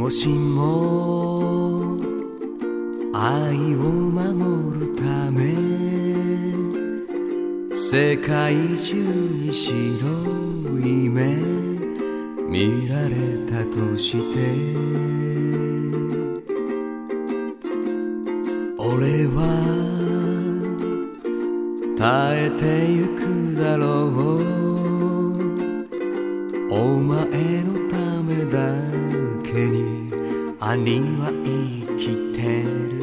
もしも愛を守るため世界中に白い目見られたとして俺は耐えてゆくだろうお前のためだけに兄は生きて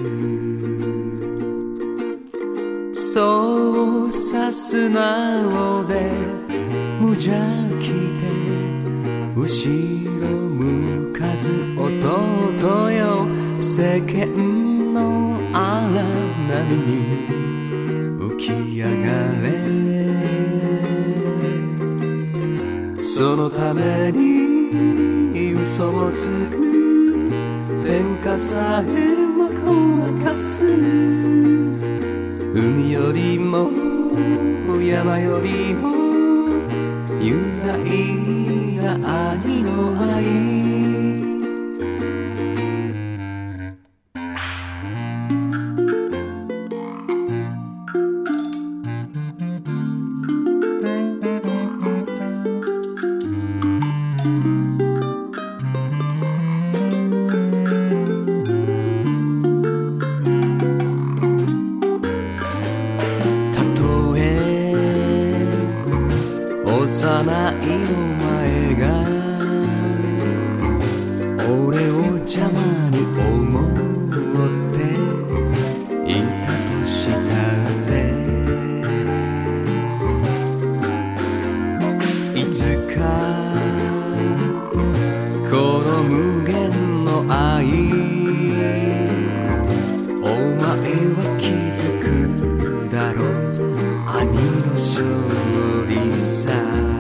るそうさすなので無邪気で後ろ向かず弟よ世間の荒波に浮き上がれそのために嘘をつく天下さえもごまかす海よりも山よりも雄大な兄の愛幼いお前が俺を邪魔に思っていたとしたっていつかこの無限の愛お前は気づくだろう兄の勝利さ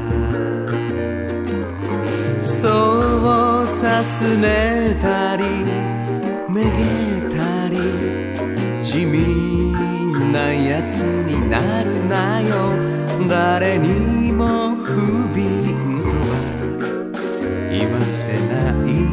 そうさすねたりめげたり地味なやつになるなよ誰にも不憫とは言わせない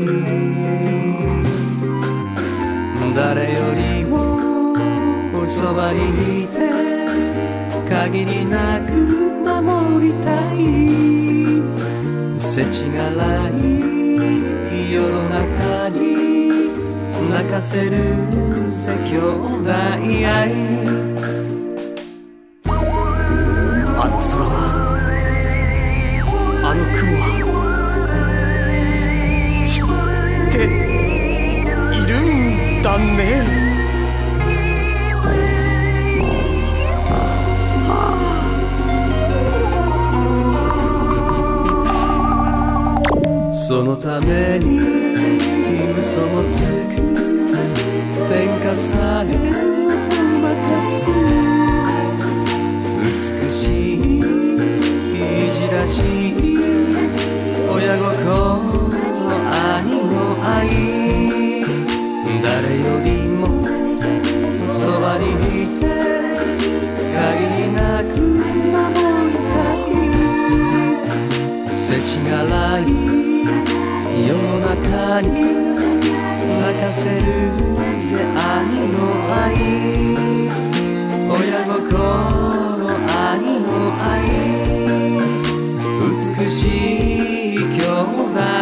誰よりもそばにいて限りなく守りたい世知辛い世の中に泣かせるぜ兄弟愛あの空はあの雲は知っているんだねそのために嘘もつく天下さえごまかす美しいいじらしい親心兄の愛誰よりもそばにいて限りなく守りたい世知辛い世の中に泣かせるぜ兄の愛親心兄の愛美しい兄弟